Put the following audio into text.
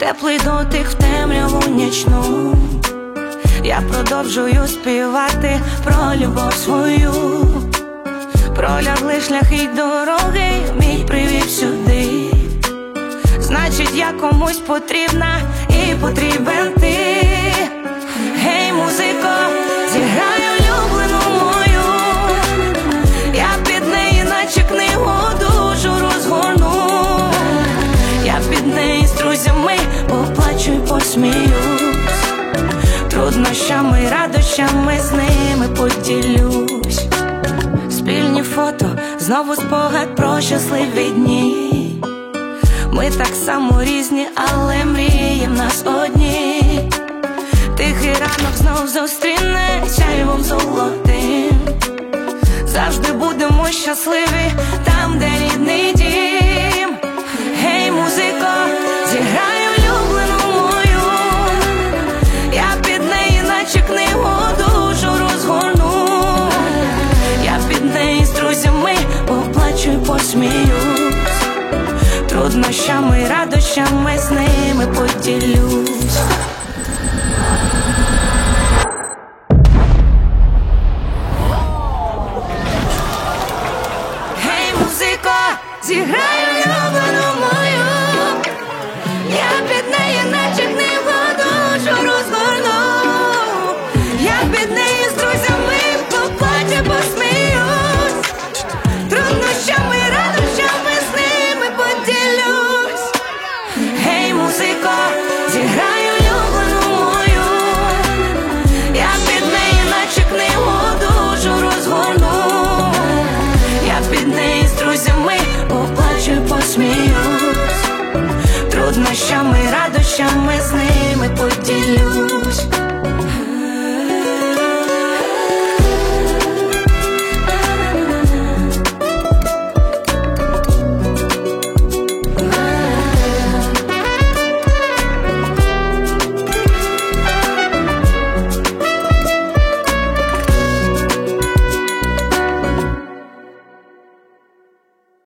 теплий дотик в темряву нічну. Я продовжую співати про любов свою. Пролягли шляхи й дороги, мій привів сюди. Значить, я комусь потрібна і потрібен ти. Гей, музико, зіграй улюблену мою. Я під неї наче книгу душу розгорну. Я під неї з друзями поплачу й посміюсь. Труднощами й радощами з ними поділюсь. Спільні фото, знову спогад про щасливі дні. Ми так само різні, але мрії в нас одні. Тихий ранок знов зустріне сяйвом золотим. Завжди будемо щасливі там, де рідний дім. Гей, музико, зіграй улюблену мою. Я під неї наче книгу душу розгорну. Я під неї з друзями поплачу й посміюсь. Труднощами й радощами з ними поділюсь. Гей, музико, зіграй улюблену мою. Я під неї наче книгу душу розгорну. Я під неї з друзями поплачу, посміюсь. Труднощами й радощами з ними поділюсь. Гей, музико, зіграй улюблену мою. Я під неї наче книгу душу розгорну. Я під неї з друзями поплачу й посміюсь. Труднощами й радощами з ними поділюсь.